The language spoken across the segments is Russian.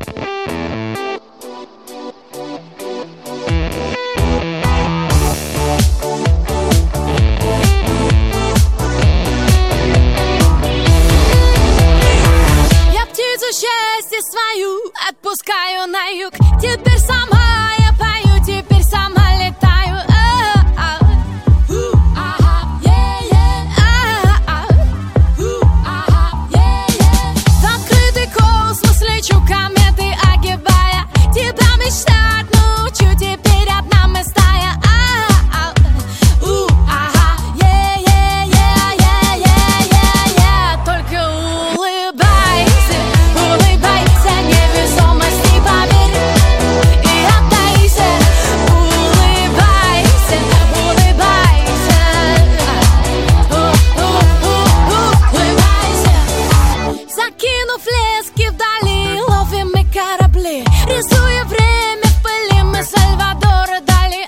Счастье свою отпускаю на юг. Теперь сама я пою, теперь сама летаю. В открытый космос лечу, кометы огибая. Тебя мечтать научу, теперь одна мы стая. Только улыбайся, улыбайся, невесомости поверь и отдайся. Улыбайся, улыбайся, улыбайся. Закинув лески вдали, ловим мы корабли, рисуя время в пыли, мы Сальвадора Дали.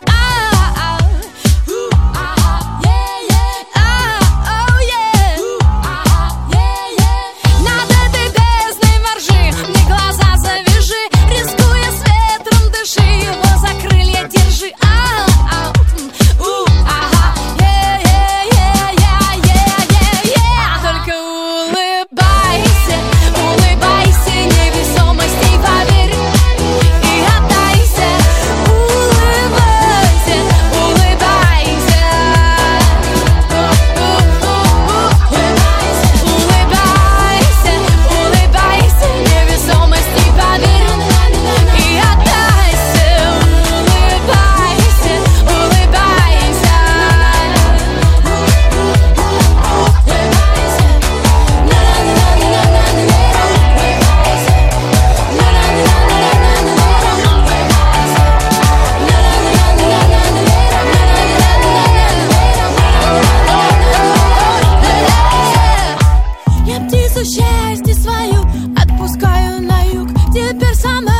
Над этой бездной воржи, мне глаза завяжи, рискуя с ветром дыши, его за крылья держи. Только улыбайся, улыбайся, невесомости поверь и отдайся. Улыбайся, улыбайся, улыбайся, улыбайся, невесомости поверь и отдайся. Улыбайся, улыбайся, я птицу счастье свою отпускаю на юг. Теперь сама